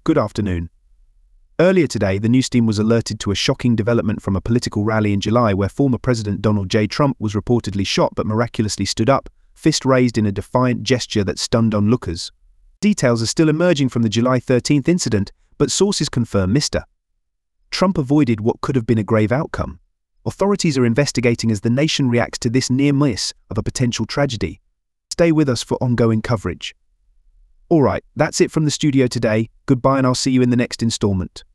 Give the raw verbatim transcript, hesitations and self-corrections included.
Good afternoon. Earlier today, the news team was alerted to a shocking development from a political rally in July where former President Donald J. Trump was reportedly shot but miraculously stood up, fist raised in a defiant gesture that stunned onlookers. Details are still emerging from the July thirteenth incident, but sources confirm Mister Trump avoided what could have been a grave outcome. Authorities are investigating as the nation reacts to this near miss of a potential tragedy. Stay with us for ongoing coverage. Alright, that's it from the studio today. Goodbye and I'll see you in the next installment.